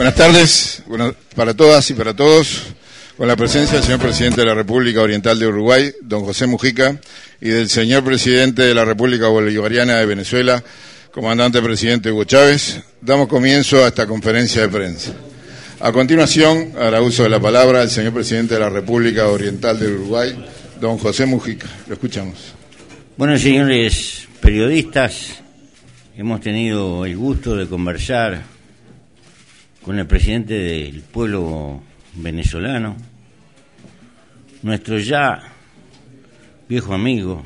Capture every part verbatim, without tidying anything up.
Buenas tardes, bueno, para todas y para todos, con la presencia del señor Presidente de la República Oriental de Uruguay, don José Mujica, y del señor Presidente de la República Bolivariana de Venezuela, Comandante Presidente Hugo Chávez, damos comienzo a esta conferencia de prensa. A continuación, hará uso de la palabra el señor Presidente de la República Oriental de Uruguay, don José Mujica. Lo escuchamos. Bueno, señores periodistas, hemos tenido el gusto de conversar con el presidente del pueblo venezolano, nuestro ya viejo amigo,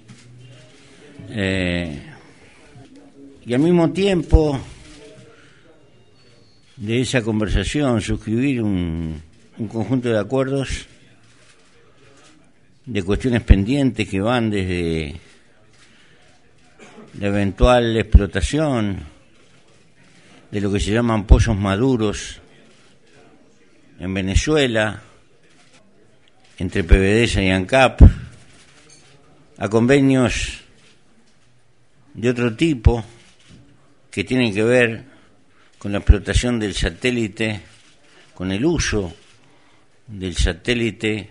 eh, y al mismo tiempo de esa conversación suscribir un, un conjunto de acuerdos de cuestiones pendientes que van desde la eventual explotación de lo que se llaman pozos maduros en Venezuela, entre PDVSA y ANCAP, a convenios de otro tipo que tienen que ver con la explotación del satélite, con el uso del satélite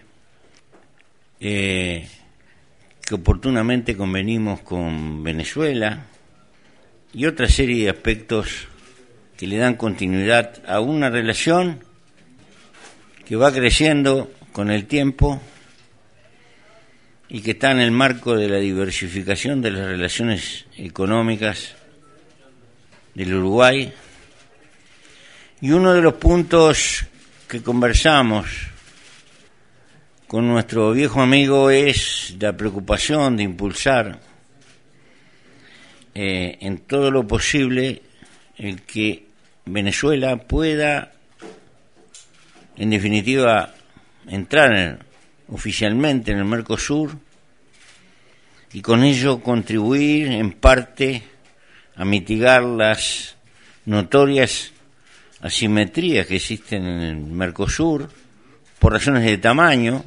eh, que oportunamente convenimos con Venezuela, y otra serie de aspectos que le dan continuidad a una relación que va creciendo con el tiempo y que está en el marco de la diversificación de las relaciones económicas del Uruguay. Y uno de los puntos que conversamos con nuestro viejo amigo es la preocupación de impulsar eh, en todo lo posible el que Venezuela pueda, en definitiva, entrar en, oficialmente en el Mercosur y con ello contribuir en parte a mitigar las notorias asimetrías que existen en el Mercosur por razones de tamaño,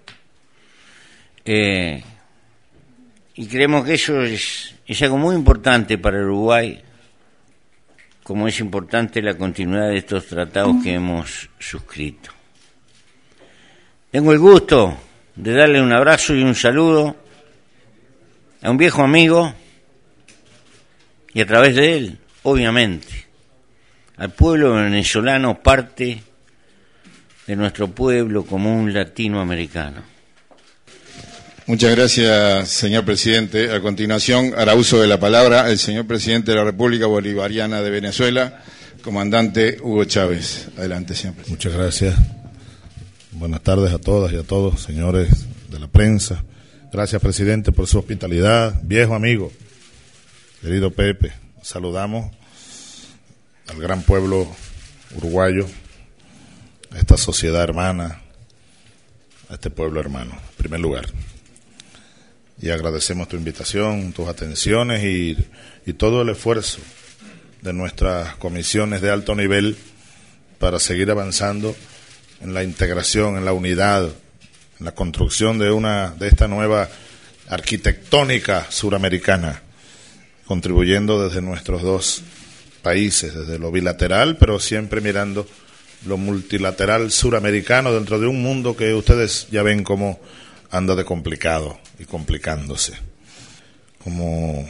eh, y creemos que eso es, es algo muy importante para el Uruguay, como es importante la continuidad de estos tratados que hemos suscrito. Tengo el gusto de darle un abrazo y un saludo a un viejo amigo y a través de él, obviamente, al pueblo venezolano, parte de nuestro pueblo común latinoamericano. Muchas gracias, señor Presidente. A continuación, hará uso de la palabra el señor Presidente de la República Bolivariana de Venezuela, Comandante Hugo Chávez. Adelante, señor Presidente. Muchas gracias. Buenas tardes a todas y a todos, señores de la prensa. Gracias, Presidente, por su hospitalidad. Viejo amigo, querido Pepe, saludamos al gran pueblo uruguayo, a esta sociedad hermana, a este pueblo hermano, en primer lugar. Y agradecemos tu invitación, tus atenciones y, y todo el esfuerzo de nuestras comisiones de alto nivel para seguir avanzando en la integración, en la unidad, en la construcción de una de esta nueva arquitectónica suramericana, contribuyendo desde nuestros dos países, desde lo bilateral, pero siempre mirando lo multilateral suramericano dentro de un mundo que ustedes ya ven cómo anda de complicado y complicándose. Como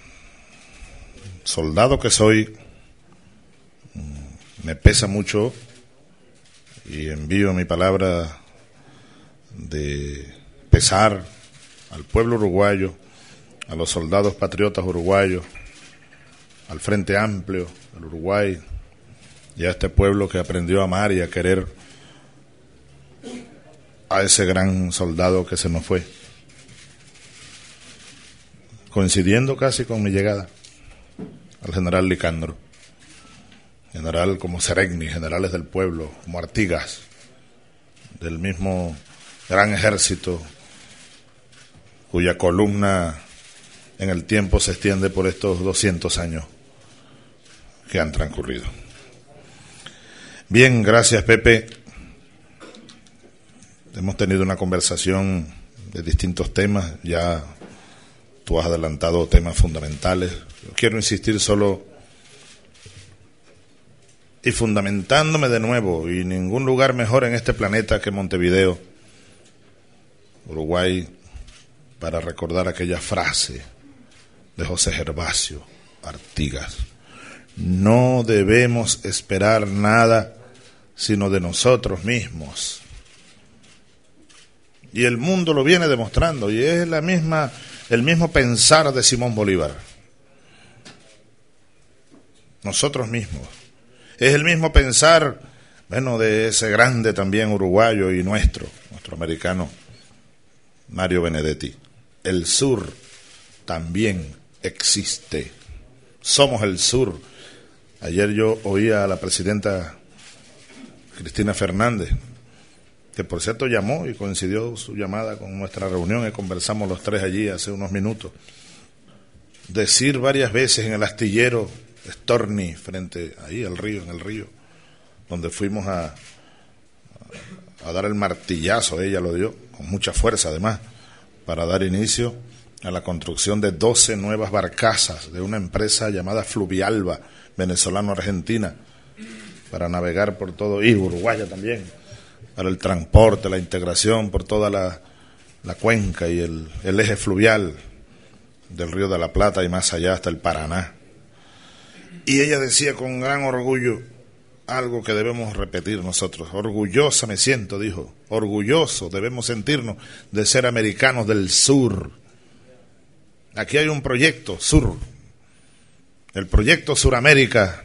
soldado que soy, me pesa mucho y envío mi palabra de pesar al pueblo uruguayo, a los soldados patriotas uruguayos, al Frente Amplio del Uruguay y a este pueblo que aprendió a amar y a querer a ese gran soldado que se nos fue, coincidiendo casi con mi llegada, al general Licandro, general como Seregni, generales del pueblo, como Artigas, del mismo gran ejército cuya columna en el tiempo se extiende por estos doscientos años que han transcurrido. Bien, gracias, Pepe. Hemos tenido una conversación de distintos temas, ya tú has adelantado temas fundamentales. Quiero insistir solo y fundamentándome de nuevo, y ningún lugar mejor en este planeta que Montevideo, Uruguay, para recordar aquella frase de José Gervasio Artigas: no debemos esperar nada sino de nosotros mismos. Y el mundo lo viene demostrando, y es la misma, el mismo pensar de Simón Bolívar. Nosotros mismos. Es el mismo pensar, bueno, de ese grande también uruguayo y nuestro, nuestro americano, Mario Benedetti. El sur también existe. Somos el sur. Ayer yo oía a la presidenta Cristina Fernández, que por cierto llamó y coincidió su llamada con nuestra reunión y conversamos los tres allí hace unos minutos, decir varias veces en el astillero Storni, frente ahí al río, en el río, donde fuimos a, a, a dar el martillazo, ella lo dio, con mucha fuerza además, para dar inicio a la construcción de doce nuevas barcazas de una empresa llamada Fluvialba, venezolano-argentina, para navegar por todo, y uruguaya también, para el transporte, la integración por toda la, la cuenca y el, el eje fluvial del Río de la Plata y más allá hasta el Paraná. Y ella decía con gran orgullo algo que debemos repetir nosotros: orgullosa me siento, dijo, orgulloso debemos sentirnos de ser americanos del sur. Aquí hay un proyecto sur, el proyecto Suramérica,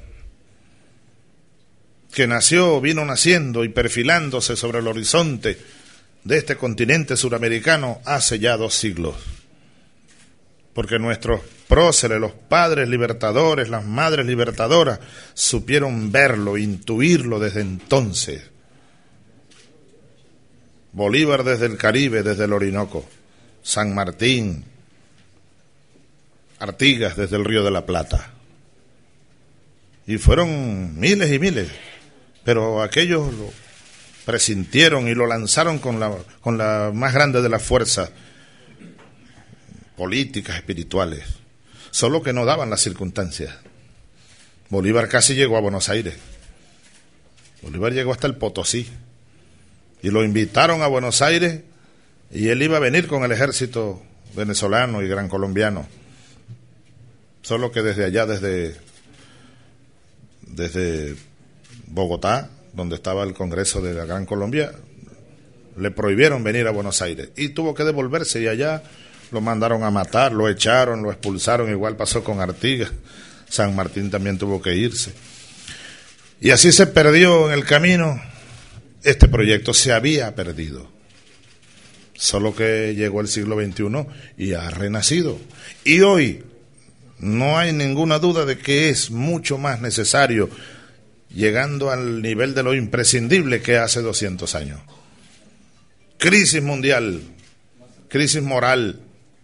que nació, vino naciendo y perfilándose sobre el horizonte de este continente suramericano hace ya dos siglos. Porque nuestros próceres, los padres libertadores, las madres libertadoras, supieron verlo, intuirlo desde entonces. Bolívar desde el Caribe, desde el Orinoco, San Martín, Artigas desde el Río de la Plata. Y fueron miles y miles. Pero aquellos lo presintieron y lo lanzaron con la, con la más grande de las fuerzas políticas, espirituales, solo que no daban las circunstancias. Bolívar casi llegó a Buenos Aires, Bolívar llegó hasta el Potosí, y lo invitaron a Buenos Aires, y él iba a venir con el ejército venezolano y gran colombiano, solo que desde allá, desde, desde Bogotá, donde estaba el Congreso de la Gran Colombia, le prohibieron venir a Buenos Aires y tuvo que devolverse, y allá lo mandaron a matar, lo echaron, lo expulsaron. Igual pasó con Artigas. San Martín también tuvo que irse, y así se perdió en el camino. Este proyecto se había perdido, solo que llegó el siglo veintiuno y ha renacido, y hoy no hay ninguna duda de que es mucho más necesario, llegando al nivel de lo imprescindible que hace doscientos años. Crisis mundial, crisis moral.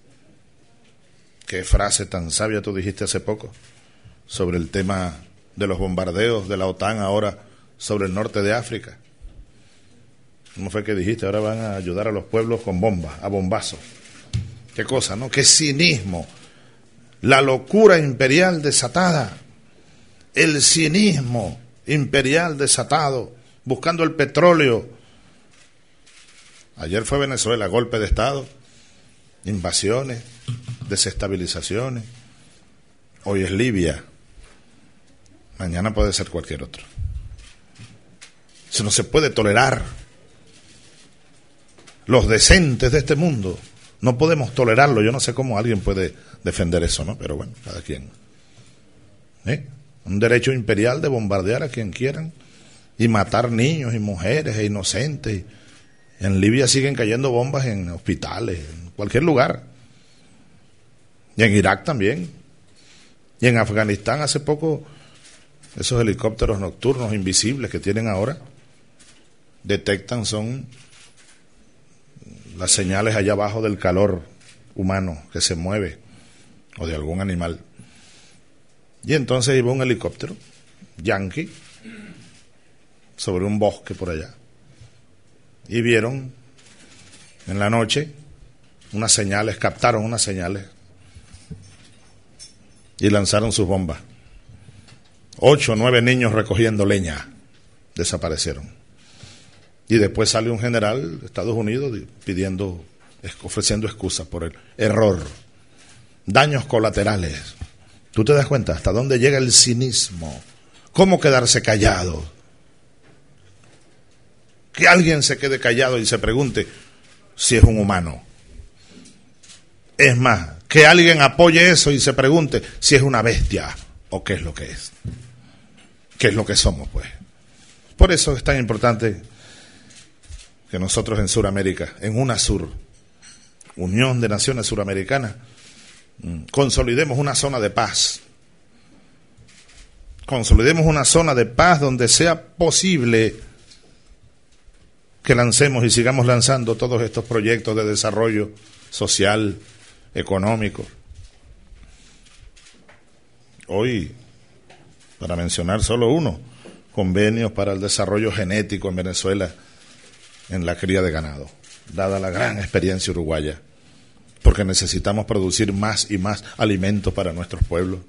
Qué frase tan sabia tú dijiste hace poco sobre el tema de los bombardeos de la OTAN ahora sobre el norte de África. ¿Cómo fue que dijiste? Ahora van a ayudar a los pueblos con bombas, a bombazos. Qué cosa, ¿no? Qué cinismo. La locura imperial desatada, el cinismo imperial desatado, buscando el petróleo. Ayer fue Venezuela, golpe de Estado, invasiones, desestabilizaciones. Hoy es Libia, mañana puede ser cualquier otro. Eso no se puede tolerar. Los decentes de este mundo no podemos tolerarlo. Yo no sé cómo alguien puede defender eso, ¿no? Pero bueno, cada quien. ¿Eh? Un derecho imperial de bombardear a quien quieran y matar niños y mujeres e inocentes. En Libia siguen cayendo bombas en hospitales, en cualquier lugar. Y en Irak también. Y en Afganistán hace poco, esos helicópteros nocturnos invisibles que tienen ahora, detectan, son las señales allá abajo del calor humano que se mueve, o de algún animal. Y entonces iba un helicóptero yanqui sobre un bosque por allá, y vieron en la noche unas señales, captaron unas señales y lanzaron sus bombas. Ocho o nueve niños recogiendo leña desaparecieron. Y después sale un general de Estados Unidos pidiendo, ofreciendo excusas por el error. Daños colaterales. ¿Tú te das cuenta hasta dónde llega el cinismo? ¿Cómo quedarse callado? Que alguien se quede callado y se pregunte si es un humano. Es más, que alguien apoye eso y se pregunte si es una bestia o qué es lo que es. ¿Qué es lo que somos, pues? Por eso es tan importante que nosotros en Sudamérica, en UNASUR, Unión de Naciones Suramericanas, consolidemos una zona de paz. Consolidemos una zona de paz donde sea posible que lancemos y sigamos lanzando todos estos proyectos de desarrollo social, económico. Hoy, para mencionar solo uno, convenios para el desarrollo genético en Venezuela en la cría de ganado, dada la gran experiencia uruguaya, porque necesitamos producir más y más alimentos para nuestros pueblos.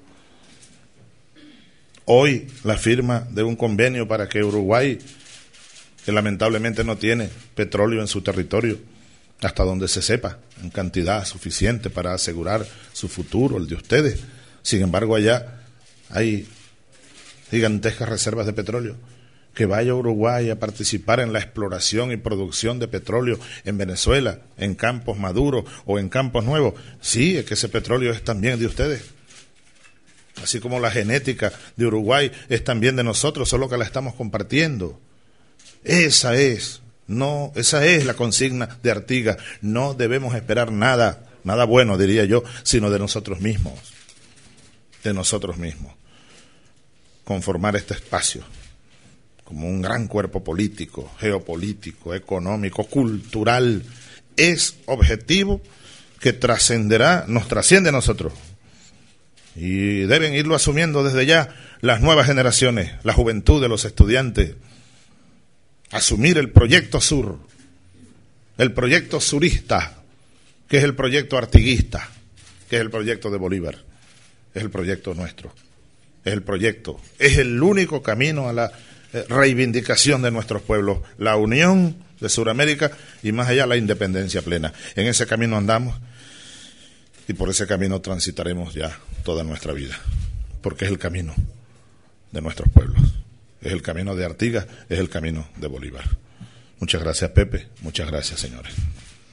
Hoy la firma de un convenio para que Uruguay, que lamentablemente no tiene petróleo en su territorio, hasta donde se sepa, en cantidad suficiente para asegurar su futuro, el de ustedes. Sin embargo, allá hay gigantescas reservas de petróleo. Que vaya Uruguay a participar en la exploración y producción de petróleo en Venezuela, en campos maduros o en campos nuevos. Sí, es que ese petróleo es también de ustedes. Así como la genética de Uruguay es también de nosotros, solo que la estamos compartiendo. Esa es, no, esa es la consigna de Artigas. No debemos esperar nada, nada bueno, diría yo, sino de nosotros mismos. De nosotros mismos. Conformar este espacio como un gran cuerpo político, geopolítico, económico, cultural, es objetivo que trascenderá, nos trasciende a nosotros. Y deben irlo asumiendo desde ya las nuevas generaciones, la juventud de los estudiantes. Asumir el proyecto sur, el proyecto surista, que es el proyecto artiguista, que es el proyecto de Bolívar, es el proyecto nuestro, es el proyecto, es el único camino a la reivindicación de nuestros pueblos, la unión de Sudamérica y más allá la independencia plena. En ese camino andamos y por ese camino transitaremos ya toda nuestra vida, porque es el camino de nuestros pueblos, es el camino de Artigas, es el camino de Bolívar. Muchas gracias, Pepe, muchas gracias, señores.